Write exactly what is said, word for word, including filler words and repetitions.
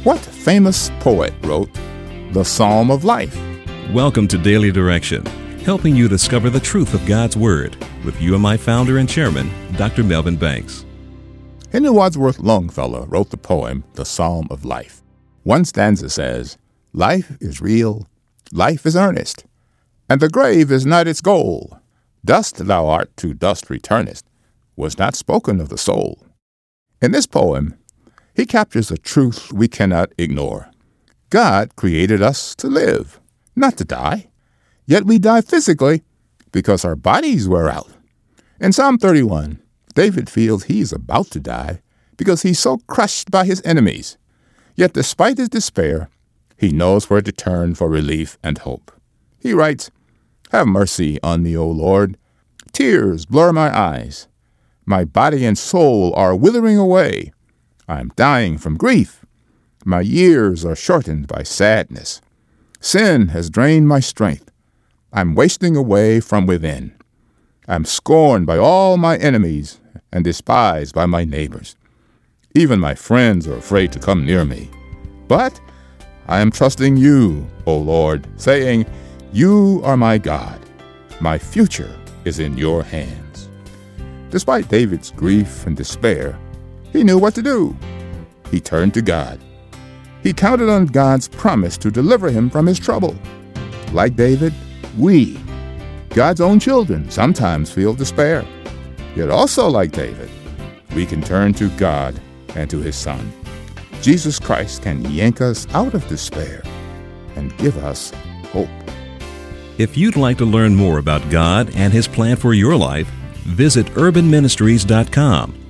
What famous poet wrote the Psalm of Life? Welcome to Daily Direction, helping you discover the truth of God's Word with you and my founder and chairman, Doctor Melvin Banks. Henry Wadsworth Longfellow wrote the poem, The Psalm of Life. One stanza says, "Life is real, life is earnest, and the grave is not its goal. Dust thou art, to dust returnest," was not spoken of the soul. In this poem, he captures a truth we cannot ignore. God created us to live, not to die. Yet we die physically because our bodies wear out. In Psalm thirty-one, David feels he's about to die because he's so crushed by his enemies. Yet despite his despair, he knows where to turn for relief and hope. He writes, "Have mercy on me, O Lord. Tears blur my eyes. My body and soul are withering away. I'm dying from grief. My years are shortened by sadness. Sin has drained my strength. I'm wasting away from within. I'm scorned by all my enemies and despised by my neighbors. Even my friends are afraid to come near me. But I am trusting you, O Lord, saying, you are my God. My future is in your hands." Despite David's grief and despair, he knew what to do. He turned to God. He counted on God's promise to deliver him from his trouble. Like David, we, God's own children, sometimes feel despair. Yet also like David, we can turn to God and to his Son. Jesus Christ can yank us out of despair and give us hope. If you'd like to learn more about God and His plan for your life, visit urban ministries dot com.